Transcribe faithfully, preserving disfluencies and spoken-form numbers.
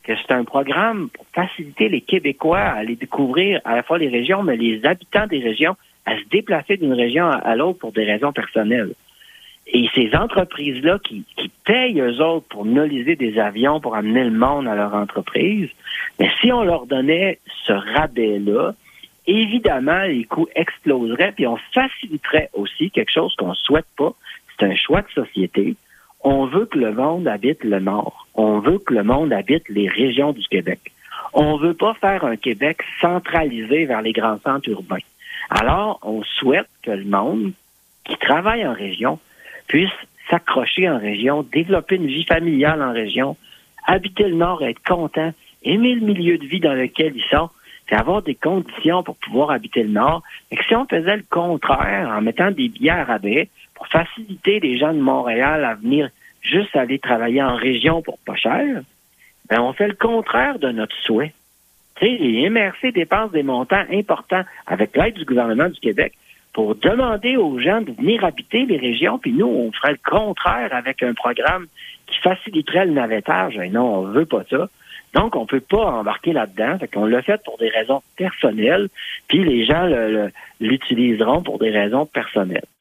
que c'est un programme pour faciliter les Québécois à aller découvrir à la fois les régions, mais les habitants des régions à se déplacer d'une région à l'autre pour des raisons personnelles. Et ces entreprises-là qui, qui payent eux autres pour noliser des avions pour amener le monde à leur entreprise, mais si on leur donnait ce rabais-là, évidemment, les coûts exploseraient, puis on faciliterait aussi quelque chose qu'on ne souhaite pas. C'est un choix de société. On veut que le monde habite le Nord. On veut que le monde habite les régions du Québec. On ne veut pas faire un Québec centralisé vers les grands centres urbains. Alors, on souhaite que le monde qui travaille en région puisse s'accrocher en région, développer une vie familiale en région, habiter le Nord, être content, aimer le milieu de vie dans lequel ils sont, puis avoir des conditions pour pouvoir habiter le Nord. Et que si on faisait le contraire, en mettant des billets à rabais pour faciliter les gens de Montréal à venir juste aller travailler en région pour pas cher, ben on fait le contraire de notre souhait. Tu sais, les M R C dépensent des montants importants avec l'aide du gouvernement du Québec pour demander aux gens de venir habiter les régions, puis nous, on ferait le contraire avec un programme qui faciliterait le navettage. Et non, on veut pas ça. Donc, on peut pas embarquer là-dedans. Fait qu'on l'a fait pour des raisons personnelles, puis les gens le, le, l'utiliseront pour des raisons personnelles.